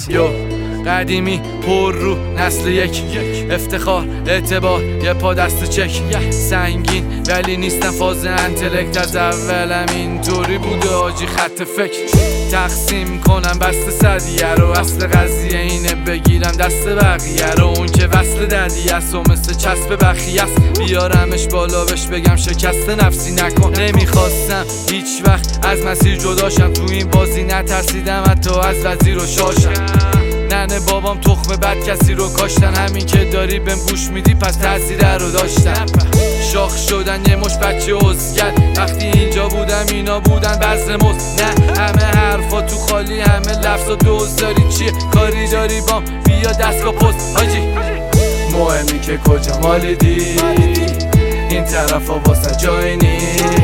یو قدیمی پر رو نسل یک افتخار اعتبار یه پا دست چک سنگین ولی نیستم فاز انتلکت از اولم اینطوری بوده آجی خط فکر تقسیم کنم بست صدیه رو اصل قضیه اینه بگیرم دست بقیه رو اون که وصل ددی است و مثل چسب بخی است بیارمش بالا بهش بگم شکست نفسی نکن نمیخواستم هیچ وقت از مسیر جداشم تو این بازی نترسیدم حتی از وزیر و شاشم ننه بابام تخم بد کسی رو کاشتن همین که داری بهم گوش میدی پس تاثیر رو داشتن شاخ شدن یه مش بچه عزگر وقتی اینجا بودم اینا بودن بذر مز نه همه حرفا تو خالی همه لفظ و دوز داری چیه کاری داری بام بیا دستگاه پست حاجی مهمی که کجا مالیدی این طرفا واسه جای نی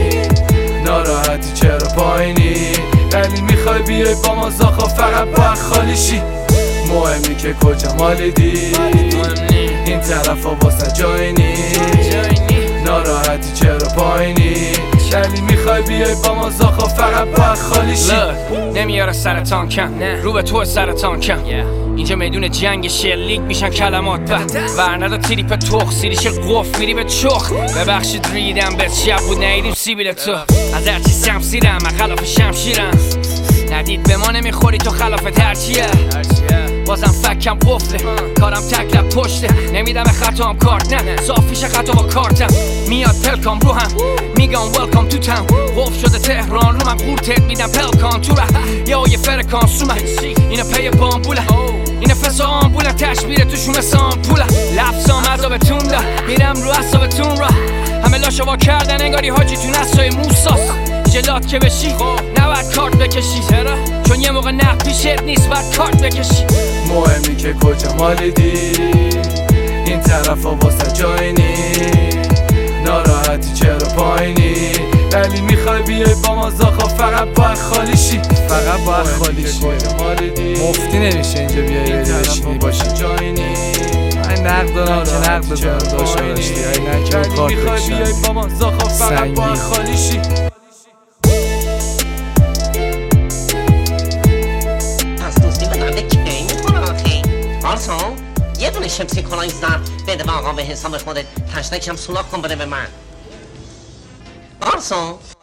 ناراحتی چرا پایینی ولی میخوای بیای با ما زاخا فقط با خالی شی مهمی که کجا مالیدی این طرفا واسه جای نی ناراحتی چرا پایینی ولی میخوای بیای با ما زاخا فقط با خالی شی نمیاره سرطان کم رو به تو سرطان کم اینجا میدون جنگ لیگ میشن کلمات ورندا تریپ تخ سیریش قف میری به چخ ببخشید ریدم به شب بود نیدیم سیبیل تو از هرچی سمسیرم من خلاف شمشیرم ندید به ما نمیخوری تو خلافت هرچیه بازم فکم قفله کارم تکلب پشته نمیدم به خطام کارت نه صافیش خطا با کارتم میاد پلکام رو هم میگم welcome to town قف شده تهران رو من قورتت میدم پلکان تو ره یه فرکانس رو من اینه پی بامبوله این نفس آمبولم تشبیره توشون مثل آمپوله لفظام عذابتون ده میرم رو عصابتون را همه لاشو وا کردن انگاری حاجی تو نسای موساس جلات که بشی نباید کارت بکشی چون یه موقع نه پیشت نیست باید کارت بکشی مهمی که کجا مالیدی این طرفا واسه جای نی ناراحتی چرا پایینی ولی میخوای بیای با ما زاخا فقط باید خالی شی فقط باید خالی شی مفتی نمیشه اینجا بیای بشینی باشی جای نی این نقد دارم که نقد بزنم داشته داشتی این نکه و کارت میخوای بیای با ما زاخا فقط باید خالی شی یه دونه شمسی کلاه زن بده به آقا به حساب خودت تشنک هم سولاک کن بده به من.